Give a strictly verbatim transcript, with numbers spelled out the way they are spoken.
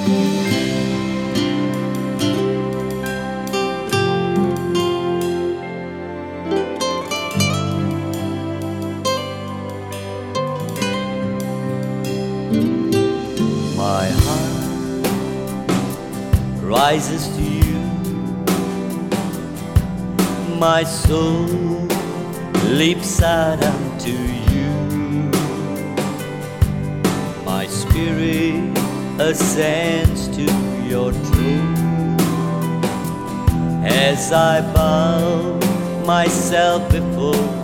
My heart rises to you, my soul leaps out unto you, my spirit ascends to your throne. As I bow myself before